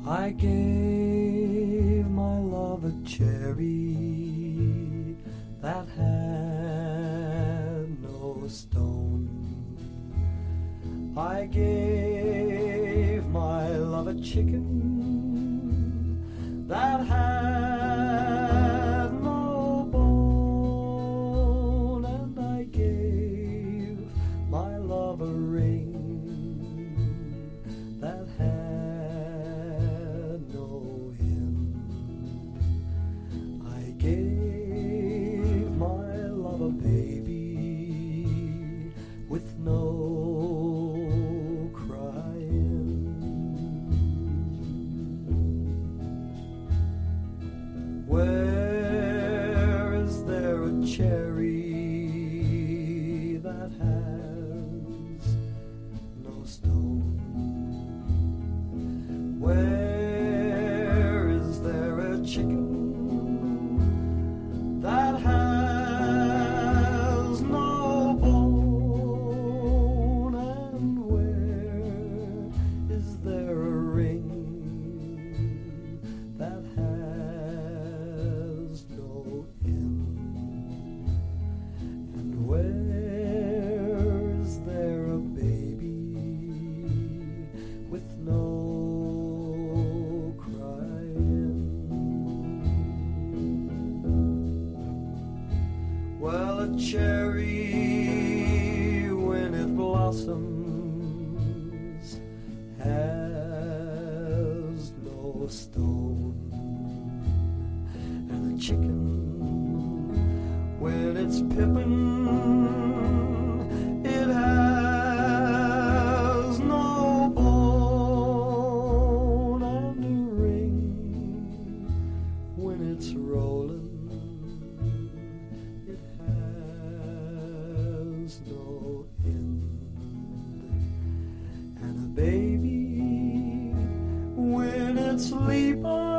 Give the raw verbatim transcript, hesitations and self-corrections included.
I gave my love a cherry that had no stone. I gave my love a chicken that had no bone. And I gave my love a ring that had no hem. I gave my love a baby with no crying. Where is there a cherry that has no stone? Where is there a chicken that has no bone? And where is there a ring that has no end? And where is there a baby with no Well, a cherry, when it blossoms, has no stone. And a chicken, when it's pippin', it has no bone. And a ring, when it's rolling, no end. And a baby, when it's sleeping,